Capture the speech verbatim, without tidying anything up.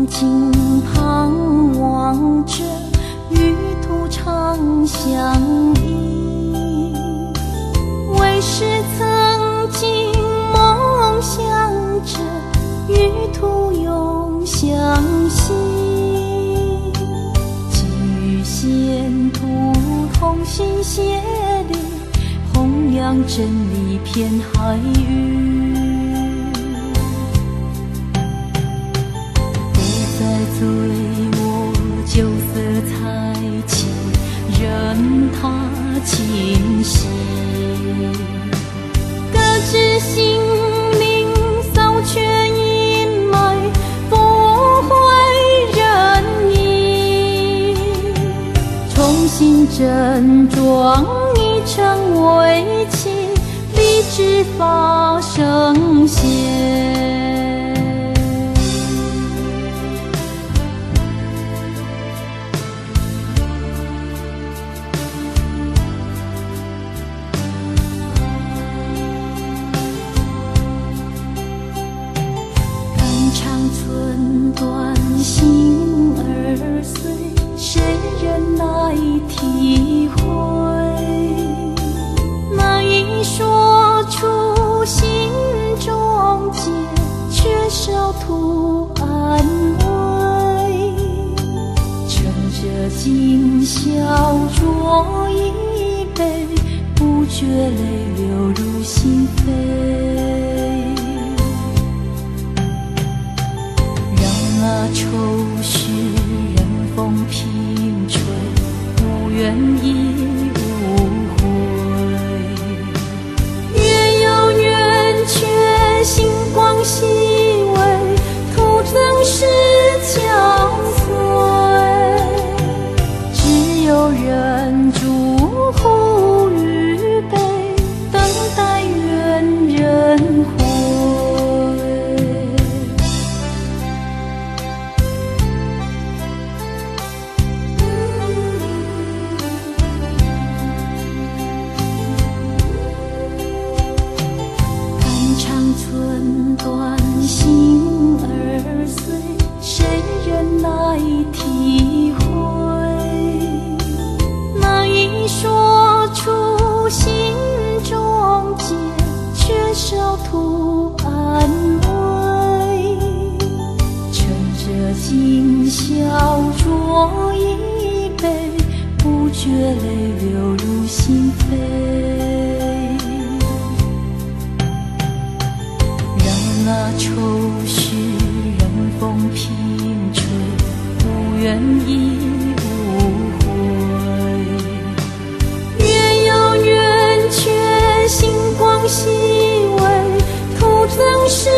静盼望着与途常相依，为是曾经梦想着与途永相惜，寄予前途同心协力，弘扬真理遍海域。醉我酒色财气，任它侵袭，各自性命扫却阴霾，不悔人意，重新振壮一成为气，立志发圣贤。寸断心儿碎，谁人来体会？难以说出心中结，缺少途安慰。趁着今宵酌一杯，不觉泪流入心扉。那愁绪任风平吹，无怨亦无悔。月有圆缺，星光熹微，徒增是憔悴。只有人祝福与悲，等待缘人回。寸断心儿碎，谁人来体会？难以说出心中结，缺少途安慰。趁着今宵酌一杯，不觉泪流入心扉。那愁绪任风平吹，无怨亦无悔。月有圆缺，星光熹微，徒增是